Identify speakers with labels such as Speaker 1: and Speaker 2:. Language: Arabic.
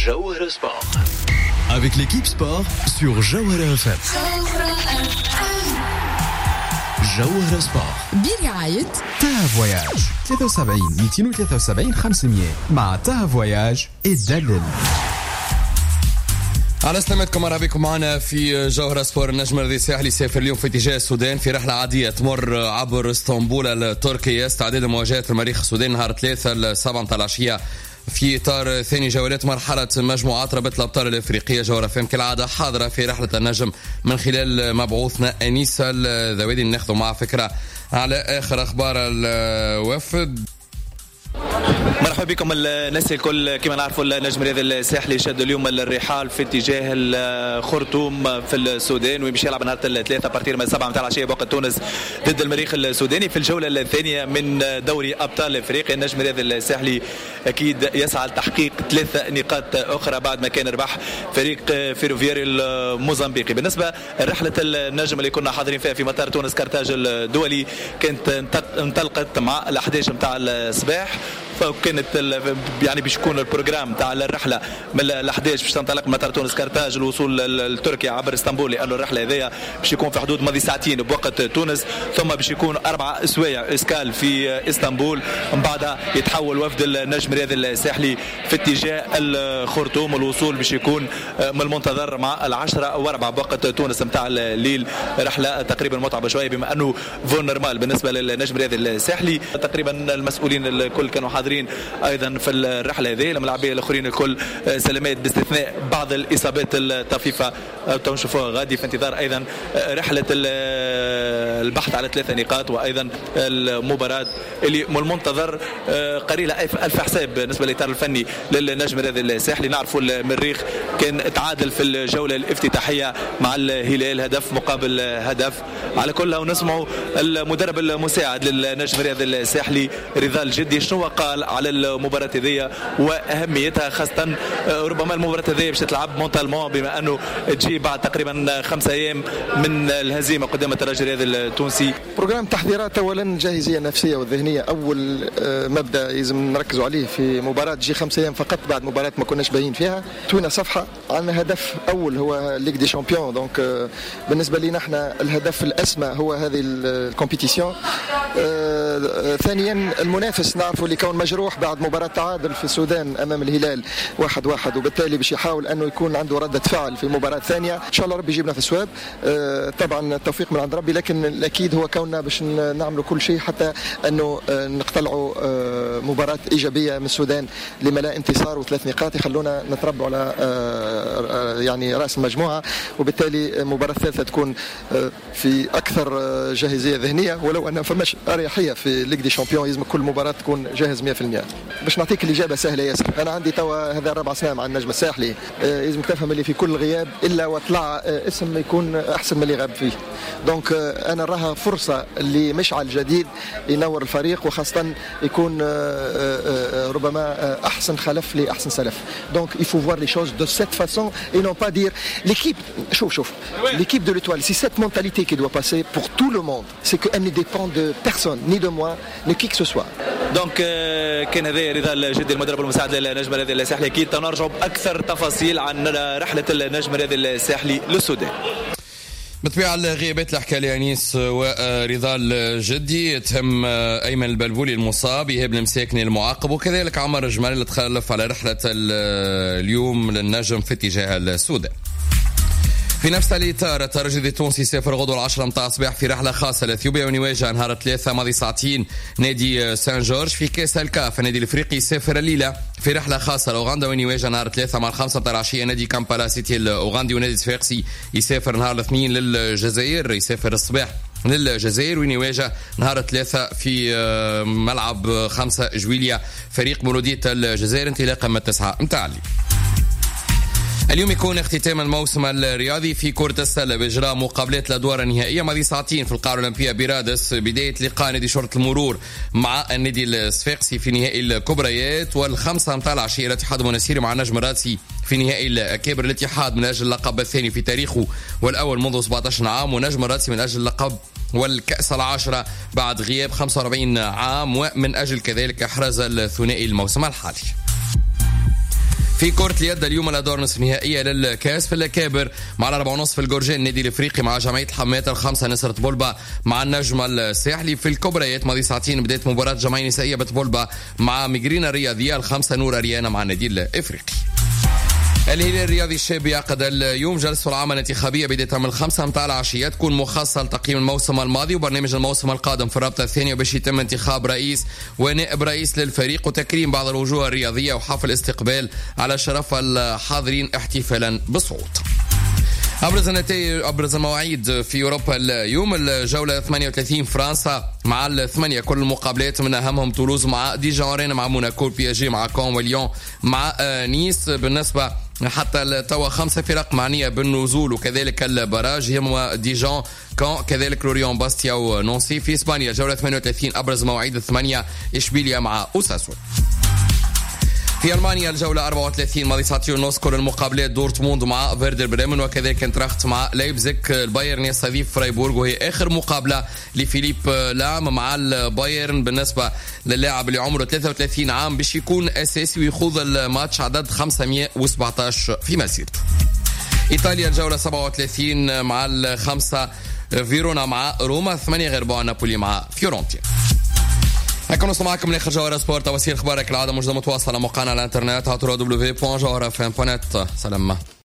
Speaker 1: Jawahara Sport.
Speaker 2: Avec l'équipe sport sur Jawahara FM. Jawahara Sport
Speaker 3: برعاية
Speaker 2: تاها فواياج 73 273 500 مع تاها فواياج الدلل.
Speaker 4: على سلامتكم، مرحبا بكم معنا في جوهرة سبور. النجم الرياضي الساحلي سافر اليوم في اتجاه السودان في رحلة عادية تمر عبر اسطنبول التركية استعدادا لمواجهة المريخ السوداني نهار 3 الساعة 7 العشية في إطار ثاني جولات مرحلة مجموعات رابطة الأبطال الأفريقية. جوهرة فهم كالعادة حاضرة في رحلة النجم من خلال مبعوثنا أنيسة الذوادي. ناخذ مع فكرة على آخر أخبار الوفد.
Speaker 5: مرحبا بكم الناس الكل. كما نعرفوا النجم الرياضي الساحلي شد اليوم الرحال في اتجاه الخرطوم في السودان ويمشي يلعب نهار الثلاثاء بارتير من 7 العشية بوقت تونس ضد المريخ السوداني في الجولة الثانية من دوري أبطال أفريقيا. النجم الرياضي الساحلي أكيد يسعى لتحقيق 3 نقاط أخرى بعد ما كان ربح فريق فيروفياري الموزمبيقي. بالنسبة لرحلة النجم اللي كنا حاضرين فيها في مطار تونس كارتاج الدولي كانت انطلقت مع ال11 متاع الصباح، فكانت يعني باش يكون البروجرام تاع الرحله من ال11 باش تنطلق من مطار تونس كارتاج الوصول لتركيا عبر اسطنبول، لانه الرحله هذيا باش يكون في حدود ماضي ساعتين بوقت تونس، ثم باش يكون 4 اسوايع اسكال في اسطنبول. من بعدها يتحول وفد النجم الرياضي الساحلي في اتجاه الخرطوم. الوصول باش يكون من المنتظر مع 10:04 بوقت تونس نتاع الليل. رحله تقريبا متعبه شويه بما انه فون نورمال بالنسبه للنجم الرياضي الساحلي. تقريبا المسؤولين الكل كانوا حاضرين ايضا في الرحله هذه. الملاعبيه الاخرين الكل سلامات باستثناء بعض الاصابات الطفيفه تنشوفوها غادي في انتظار ايضا رحله البحث على 3 نقاط وايضا المباراه اللي من المنتظر قليله الف حساب بالنسبه للاطار الفني للنجم الرياضي الساحلي. نعرفوا المريخ كان تعادل في الجوله الافتتاحيه مع الهلال هدف مقابل هدف. على كل ونسمعوا المدرب المساعد للنجم الرياضي الساحلي رضا الجدي شنو قال على المباراة هذه وأهميتها، خاصة ربما المباراة هذه باش تلعب مونتالمون بما أنه تجي بعد تقريبا 5 أيام من الهزيمة قدام الترجي الرياضي التونسي.
Speaker 6: بروجرام تحضيرات أولا الجاهزية النفسية والذهنية أول مبدأ لازم نركزوا عليه في مباراة تجي 5 أيام فقط بعد مباراة ما كناش باين فيها. توينا صفحة عندنا هدف أول هو ليغ دي شامبيون، دونك بالنسبة لنا احنا الهدف الأسمى هو هذه الكومبيتيسيون. ثانيا المنافس نعرفوا اللي كون مجروح بعد مباراة تعادل في السودان أمام الهلال 1-1 وبالتالي باش يحاول أنه يكون عنده ردة فعل في مباراة ثانية. إن شاء الله ربي يجيبنا في السواب. طبعا التوفيق من عند ربي، لكن الأكيد هو كوننا باش نعملوا كل شيء حتى أنه نقتلعوا مباراة إيجابية من السودان لما لا انتصار و3 نقاط يخلونا نتربوا على يعني رأس المجموعة، وبالتالي مباراة ثالثة تكون في أكثر جاهزية ذهنية، ولو أن فماش أريحية في ليغ دي شامبيون لازم كل مباراة تكون جاهز 100%. باش نعطيك الإجابة سهلة ياسر. أنا عندي توا هذا 4 سنين مع النجم الساحلي، لازم تفهم اللي في كل غياب إلا وطلع اسم يكون أحسن من اللي غاب فيه. دونك أنا راها فرصة اللي مشعل جديد ينور الفريق، وخاصة يكون ربما أحسن خلف لأحسن سلف. دونك il faut voir les choses de cette façon et non pas dire l'équipe. شوف l'équipe de l'étoile, c'est cette mentalité qui doit passer pour tout le monde. C'est qu'elle ne dépend de personne, ni de moi, ni qui que ce soit.
Speaker 5: دونك كان هذا رضا الجدي المدرب المساعد للنجم الرياضي الساحلي. اكيد تنرجع باكثر تفاصيل عن رحله النجم الرياضي الساحلي للسودان.
Speaker 4: بالطبيعة الغيابات اللي حكى لي أنيس ورضا الجدي تهم أيمن البلبولي المصاب، إيهاب المساكني المعاقب، وكذلك عمر الجمالي اللي تخلف على رحلة اليوم للنجم في اتجاه السودان. في نفس الإطار الترجي التونسي سافر غدوة 10 متاع الصباح في رحلة خاصة لأثيوبيا ونواجه نهار 3 ماضي ساعتين نادي سان جورج في كأس الكاف. النادي الإفريقي يسافر الليلة في رحلة خاصة لأوغندا ونواجه نهار 3 مع 5 متاع العشية نادي كامبالا سيتي الأوغندي. ونادي صفاقسي يسافر نهار الاثنين للجزائر، يسافر الصباح للجزائر ونواجه نهار 3 في ملعب 5 جويلية فريق مولودية الجزائر انطلاقا من 9 متاع الليل. اليوم يكون اختتام الموسم الرياضي في كرة السلة بإجراء مقابلات الأدوار النهائية ماضي ساعتين في القاعة الأولمبية برادس. بداية لقاء نادي شرطة المرور مع النادي الصفاقسي في نهائي الكبريات، والخمسة متاع العشية الاتحاد المنستيري مع النجم الرادسي في نهائي الكبر الاتحاد من أجل اللقب الثاني في تاريخه والأول منذ 17 عام، ونجم الرادسي من أجل اللقب والكأس 10 بعد غياب 45 عام، ومن أجل كذلك إحراز الثنائي الموسم الحالي. في كرة اليد اليوم الأدوار نصف نهائية للكاس في الكابر مع 4:30 في الجورجين النادي الافريقي مع جمعية الحمات 5 نصرة بولبا مع النجم الساحلي. في الكبريات ماضي ساعتين بداية مباراة جمعية نسائية بتبولبا مع ميجرينا الرياضية 5 نور أريانا مع النادي الافريقي. الهلال الرياضي الشاب يعقد اليوم جلسة العامة الانتخابية بداية من 5 متاع العشية، تكون مخصصة لتقييم الموسم الماضي وبرنامج الموسم القادم في الرابطة الثانية، باش يتم انتخاب رئيس ونائب رئيس للفريق وتكريم بعض الوجوه الرياضية وحفل استقبال على شرف الحاضرين احتفالا بالصوت. أبرز المواعيد في أوروبا اليوم: الجولة 38 فرنسا مع 8 كل المقابلات من أهمهم تولوز مع ديجون، مع موناكو، بي اس جي مع كون، وليون مع نيس. بالنسبة حتى التوا 5 فرق معنية بالنزول وكذلك البراج هم ديجون، كون، كذلك لوريون، باستيا ونونسي. في إسبانيا جولة 38 أبرز مواعيد 8 إشبيليا مع أوساسون. في ألمانيا الجولة 34 ماضي ساعتين ونص كل المقابلات: دورتموند مع فيردر بريمن وكذلك انتراخت مع لايبزيك. البايرن يستضيف فرايبورغ وهي آخر مقابلة لفيليب لام مع البايرن. بالنسبة للاعب اللي عمره 33 عام باش يكون أساسي ويخوض الماتش عدد 517 في مسيرته. إيطاليا الجولة 37 مع 5 فيرونا مع روما، 8 غير نابولي مع فيورنتينا. هكا نوصل معكم لاخر جوهرة سبورت. وسيل اخبارك العاده موجوده متواصله على موقعنا على الانترنت www.jawharafm.net. سلام.